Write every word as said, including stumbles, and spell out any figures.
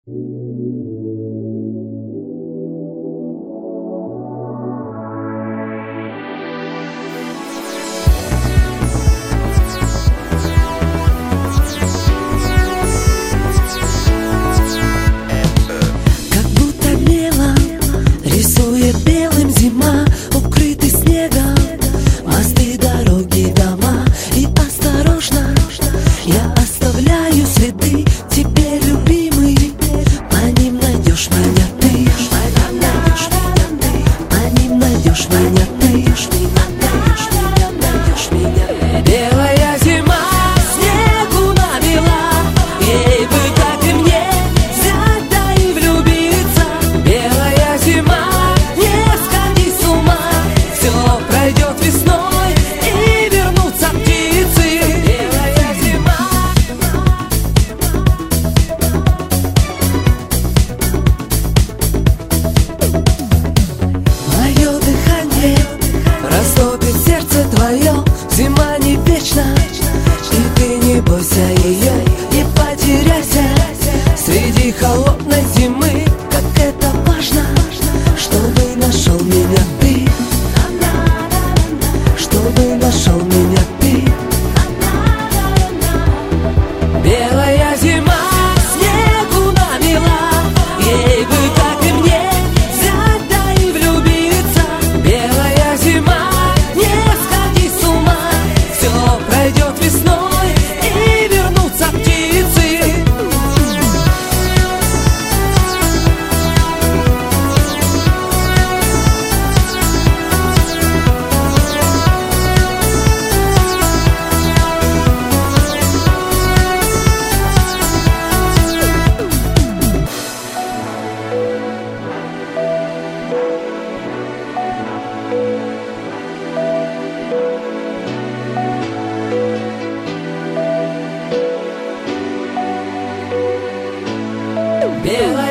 Как будто мелом рисует белым зима, укрытый снегом мосты, дороги, дома. И осторожно я оставляю следы тебе, любимый. По ним найдешь меня ты, по ним найдешь меня ты. Белая зима снегу намела, ей бы так и мне взять да и влюбиться. Белая зима, не сходи с ума, все пройдет весной и вернутся птицы. Белая зима. Мое дыхание растопит сердце твое. Зима не вечна, и ты не бойся ее, не потеряйся среди холодной зимы. Как это важно, чтобы нашел меня ты, чтобы нашел меня ты. Белая зима снегу намела, ей бы так и мне взять да и влюбиться. Белая зима, не сходи с ума, все пройдет весной и вернутся птицы. Белая